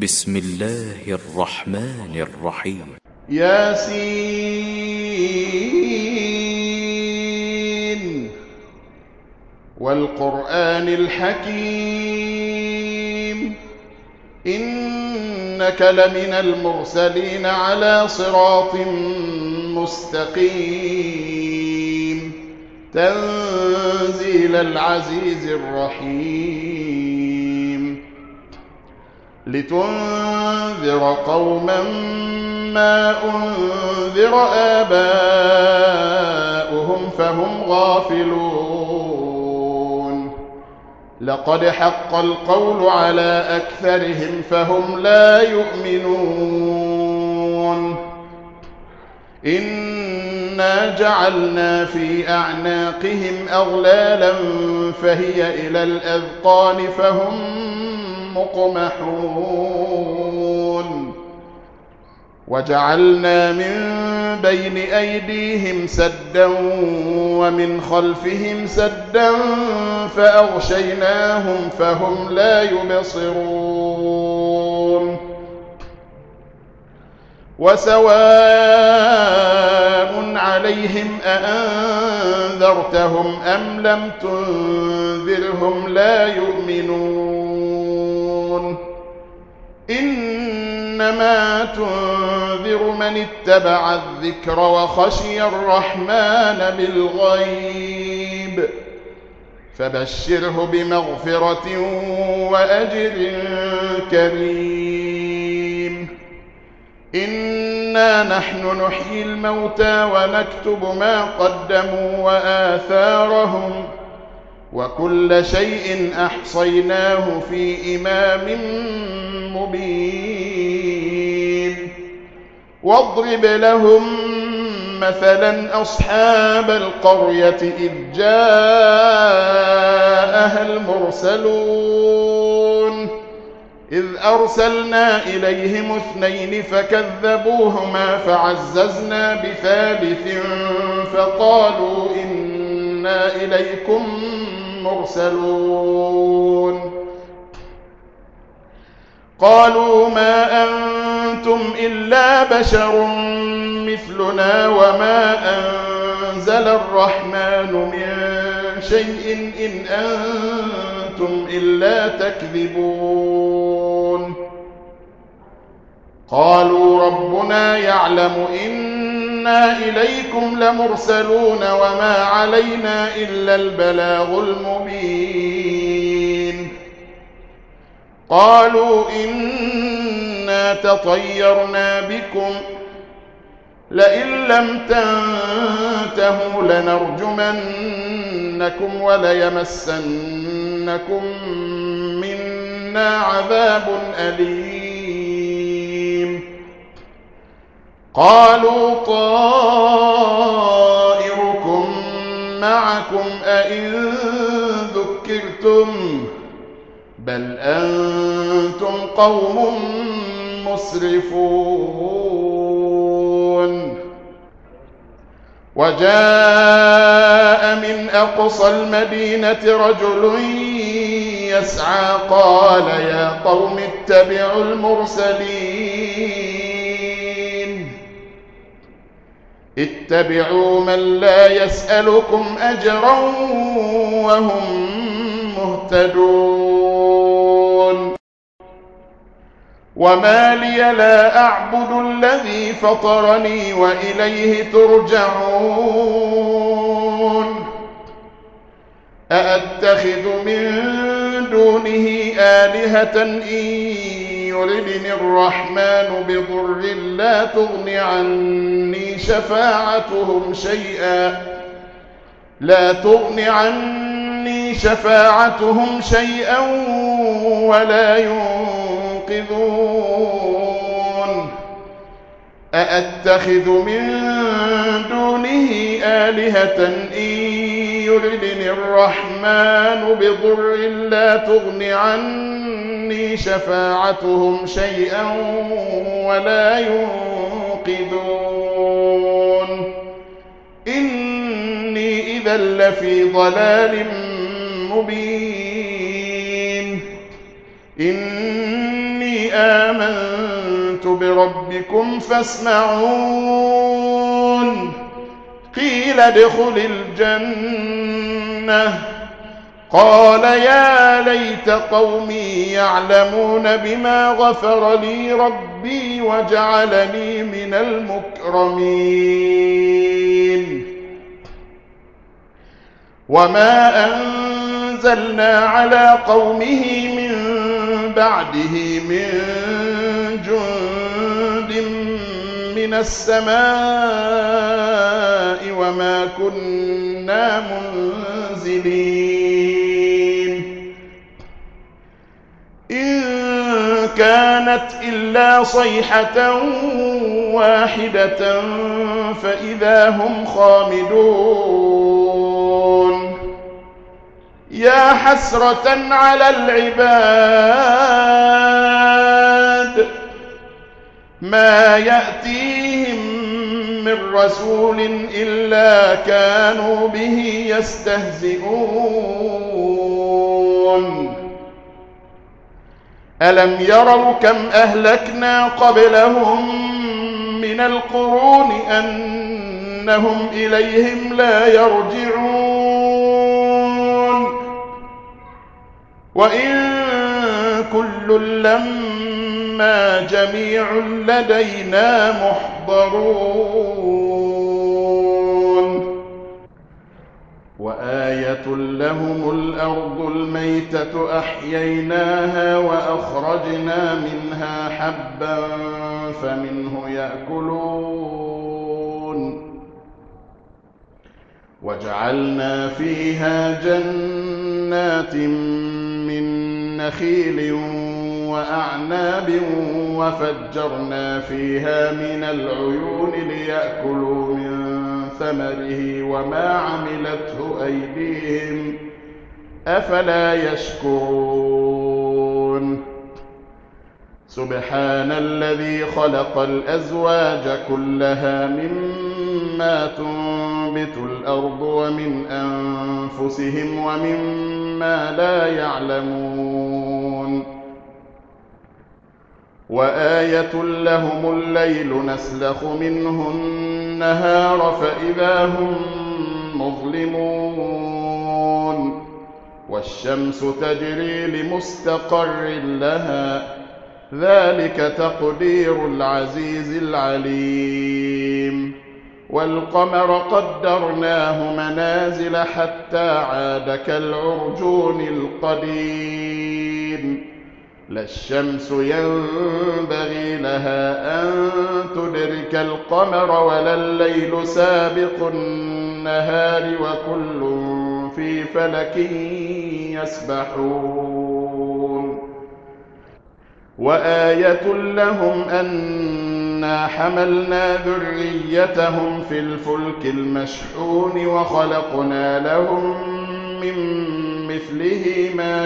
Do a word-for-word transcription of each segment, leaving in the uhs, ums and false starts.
بسم الله الرحمن الرحيم. ياسين والقرآن الحكيم إنك لمن المرسلين على صراط مستقيم تنزيل العزيز الرحيم لتنذر قوما ما أنذر آباؤهم فهم غافلون لقد حق القول على أكثرهم فهم لا يؤمنون إنا جعلنا في أعناقهم أغلالا فهي إلى الأذقان فهم مقمحون وجعلنا من بين أيديهم سدا ومن خلفهم سدا فأغشيناهم فهم لا يبصرون وسواء عليهم أأنذرتهم أم لم تنذرهم لا يؤمنون إنما تنذر من اتبع الذكر وخشي الرحمن بالغيب فبشره بمغفرة وأجر كريم إنا نحن نحيي الموتى ونكتب ما قدموا وآثارهم وكل شيء أحصيناه في إمام مبين واضرب لهم مثلا أصحاب القرية إذ جاءها المرسلون إذ أرسلنا إليهم اثنين فكذبوهما فعززنا بثالث فقالوا إنا إليكم مرسلون قالوا ما أنتم إلا بشر مثلنا وما أنزل الرحمن من شيء إن أنتم إلا تكذبون قالوا ربنا يعلم إنا إليكم لمرسلون وما علينا إلا البلاغ المبين قالوا إنا تطيرنا بكم لئن لم تنتهوا لنرجمنكم وليمسنكم منا عذاب أليم قالوا طائركم معكم أئن ذكرتم بل أنتم قوم مسرفون وجاء من أقصى المدينة رجل يسعى قال يا قوم اتبعوا المرسلين اتبعوا من لا يسألكم أجرا وهم مهتدون وما لي لا أعبد الذي فطرني وإليه ترجعون أأتخذ من دونه آلهة إن يردني الرحمن بضر لا تغن عني شفاعتهم شيئا لا تغن عني شفاعتهم شيئا ولا ينقذون أأتخذ من دونه آلهة إن يردني الرحمن بضر لا تغن عني شفاعتهم شيئا ولا ينقذون إني إذا لفي ضلال مبين إني آمنت بربكم فاسمعون قيل ادخل الجنة قال يا ليت قومي يعلمون بما غفر لي ربي وجعلني من المكرمين وما أنزلنا على قومه من بعده من جند من السماء وما كنا منزلين إن كانت إلا صيحة واحدة فإذا هم خامدون يا حسرة على العباد ما يأتيهم من رسول إلا كانوا به يستهزئون ألم يروا كم أهلكنا قبلهم من القرون أنهم إليهم لا يرجعون وإن كل لما جميع لدينا محضرون وآية لهم الأرض الميتة أحييناها وأخرجنا منها حبا فمنه يأكلون وجعلنا فيها جنات من نخيل وأعناب وفجرنا فيها من العيون ليأكلوا من ثمره وما عملته أيديهم أفلا يشكرون سبحان الذي خلق الأزواج كلها مما تنبت الأرض ومن أنفسهم ومما لا يعلمون وآية لهم الليل نسلخ منه النهار فإذا هم مظلمون والشمس تجري لمستقر لها ذلك تقدير العزيز العليم والقمر قدرناه منازل حتى عاد كالعرجون القديم لا الشمس ينبغي لها أن تدرك القمر ولا الليل سابق النهار وكل في فلك يسبحون وآية لهم أنا حملنا ذريتهم في الفلك المشحون وخلقنا لهم من مثله ما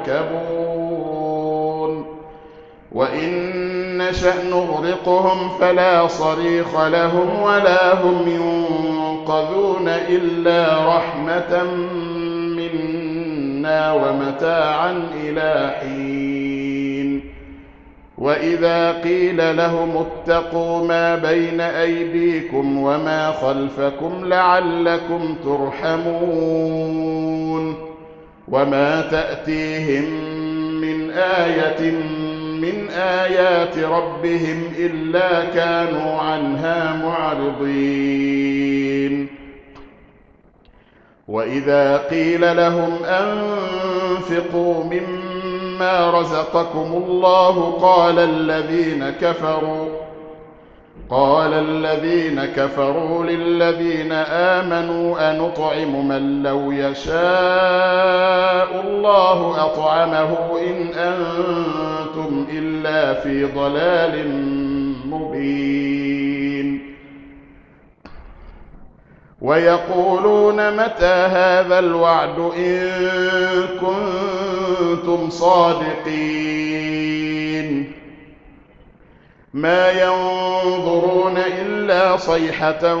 يركبون وإن نشأ نغرقهم فلا صريخ لهم ولا هم ينقذون إلا رحمة منا ومتاعا إلى حين وإذا قيل لهم اتقوا ما بين أيديكم وما خلفكم لعلكم ترحمون وما تأتيهم من آية من آيات ربهم إلا كانوا عنها معرضين وإذا قيل لهم أنفقوا مما رزقكم الله قال الذين كفروا قال الذين كفروا للذين آمنوا أنطعم من لو يشاء الله أطعمه إن أنتم إلا في ضلال مبين ويقولون متى هذا الوعد إن كنتم صادقين ما ينظرون إلا صيحة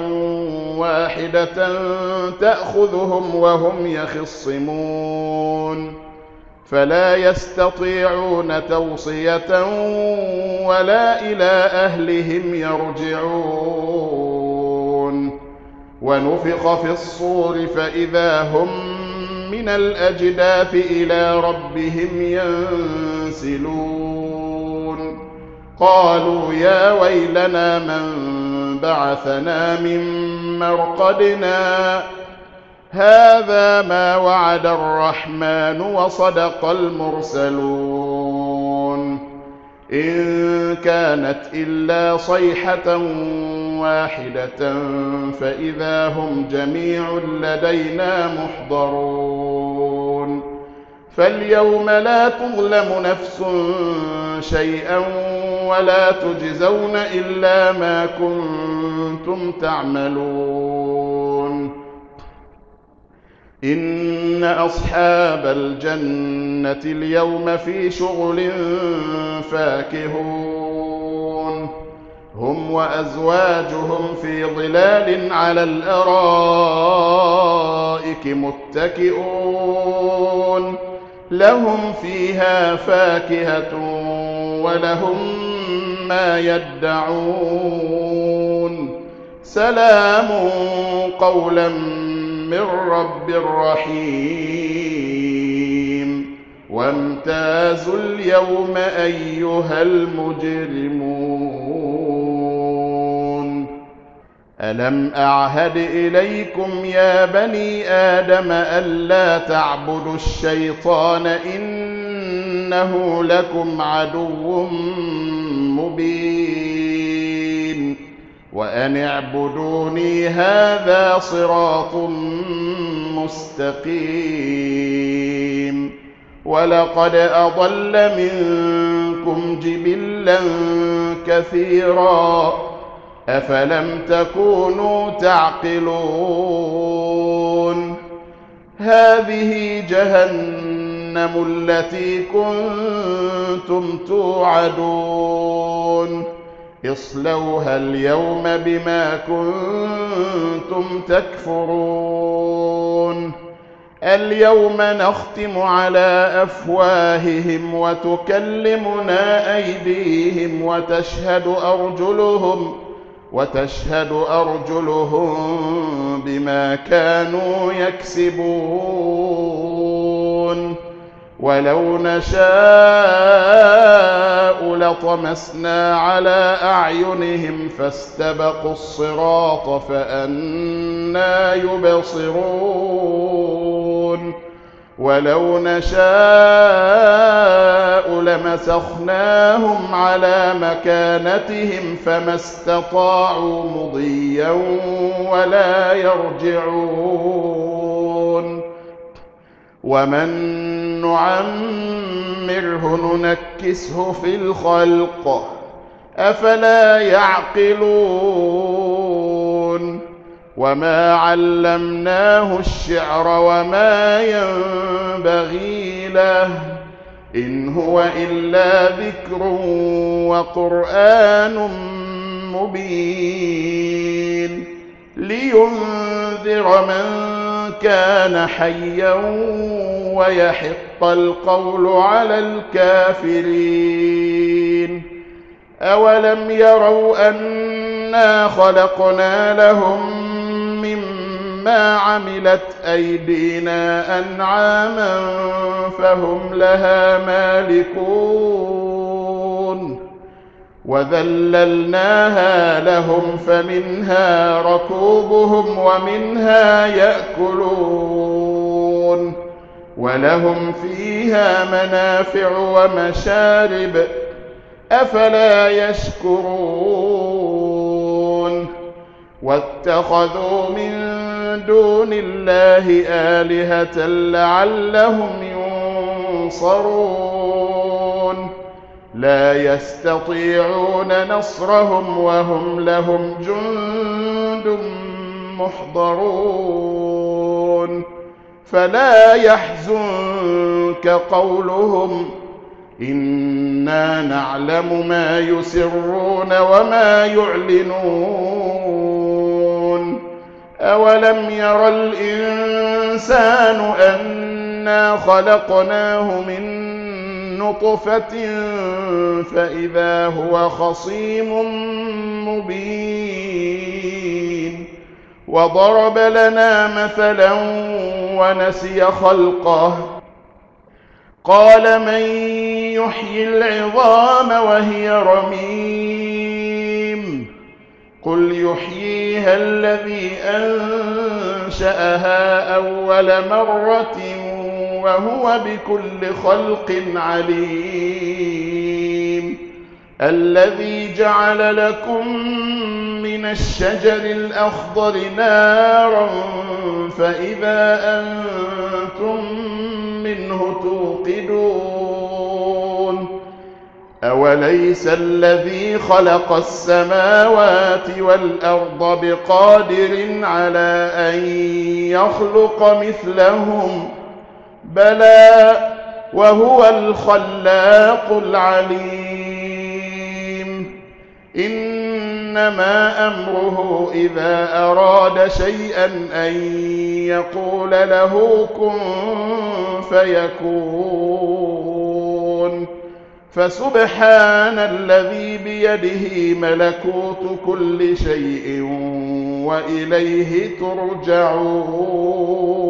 واحدة تأخذهم وهم يخصمون فلا يستطيعون توصية ولا إلى أهلهم يرجعون ونفخ في الصور فإذا هم من الأجداث إلى ربهم ينسلون قالوا يا ويلنا من بعثنا من مرقدنا هذا ما وعد الرحمن وصدق المرسلون إن كانت إلا صيحة واحدة فإذا هم جميع لدينا محضرون فاليوم لا تظلم نفس شيئا ولا تجزون إلا ما كنتم تعملون إن أصحاب الجنة اليوم في شغل فاكهون هم وأزواجهم في ظلال على الأرائك متكئون لهم فيها فاكهة ولهم ما يدعون سلام قولا من رب رحيم وامتازوا اليوم أيها المجرمون ألم أعهد إليكم يا بني آدم ألا تعبدوا الشيطان إنه لكم عدو مبين وأن اعبدوني هذا صراط مستقيم ولقد أضل منكم جبلا كثيرا أفلم تكونوا تعقلون هذه جهنم التي كنتم توعدون اصلوها اليوم بما كنتم تكفرون اليوم نختم على أفواههم وتكلمنا أيديهم وتشهد أرجلهم وتشهد أرجلهم بما كانوا يكسبون ولو نشاء لطمسنا على أعينهم فاستبقوا الصراط فأنى يبصرون ولو نشاء لمسخناهم على مكانتهم فما استطاعوا مضيا ولا يرجعون ومن نعمره ننكسه في الخلق أفلا يعقلون وما علمناه الشعر وما ينبغي له إن هو إلا ذكر وقرآن مبين لينذر من كان حيا ويحق القول على الكافرين أولم يروا أنا خلقنا لهم مما عملت أيدينا أنعاما فهم لها مالكون وذللناها لهم فمنها ركوبهم ومنها يأكلون ولهم فيها منافع ومشارب أفلا يشكرون واتخذوا من دون الله آلهة لعلهم ينصرون لا يستطيعون نصرهم وهم لهم جند محضرون فلا يحزنك قولهم إنا نعلم ما يسرون وما يعلنون أولم ير الإنسان أن أنا خلقناه من نطفة فإذا هو خصيم مبين وضرب لنا مثلا ونسي خلقه قال من يحيي العظام وهي رميم قل يحييها الذي أنشأها أول مرة وهو بكل خلق عليم الذي جعل لكم من الشجر الأخضر نارا فإذا أنتم منه توقدون أوليس الذي خلق السماوات والأرض بقادر على أن يخلق مثلهم بلى وهو الخلاق العليم إنما أمره إذا أراد شيئا أن يقول له كن فيكون فسبحان الذي بيده ملكوت كل شيء وإليه ترجعون.